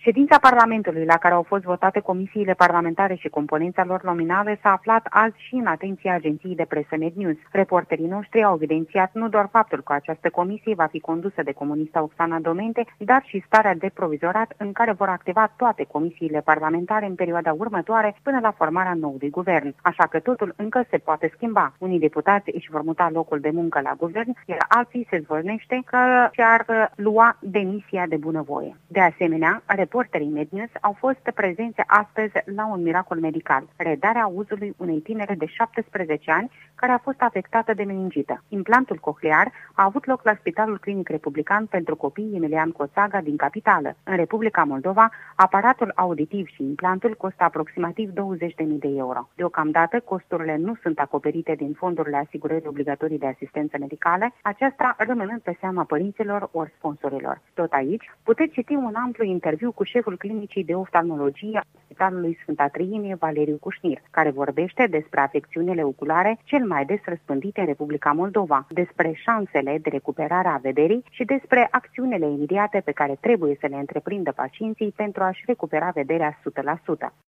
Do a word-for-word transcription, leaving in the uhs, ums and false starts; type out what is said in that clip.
Ședința Parlamentului, la care au fost votate comisiile parlamentare și componența lor nominale, s-a aflat azi și în atenția agenției de presă NetNews. Reporterii noștri au evidențiat nu doar faptul că această comisie va fi condusă de comunista Oxana Domente, dar și starea de provizorat în care vor activa toate comisiile parlamentare în perioada următoare până la formarea noului guvern. Așa că totul încă se poate schimba. Unii deputați își vor muta locul de muncă la guvern, iar alții se zvârnește că și-ar lua demisia de bunăvoie. De asemenea, reporterii NetNews au fost prezenți astăzi la un miracol medical, redarea auzului unei tinere de șaptesprezece ani care a fost afectată de meningită. Implantul cochlear a avut loc la Spitalul Clinic Republican pentru Copii Emilian Coțaga din capitală. În Republica Moldova, aparatul auditiv și implantul costă aproximativ douăzeci de mii de euro. Deocamdată, costurile nu sunt acoperite din fondurile asigurării obligatorii de asistență medicală, aceasta rămânând pe seama părinților ori sponsorilor. Tot aici, puteți citi un amplu interviu cu șeful clinicii de oftalmologie a Spitalului Sfânta Treimie, Valeriu Cușnir, care vorbește despre afecțiunile oculare cel mai des răspândite în Republica Moldova, despre șansele de recuperare a vederii și despre acțiunile imediate pe care trebuie să le întreprindă pacienții pentru a-și recupera vederea o sută la sută.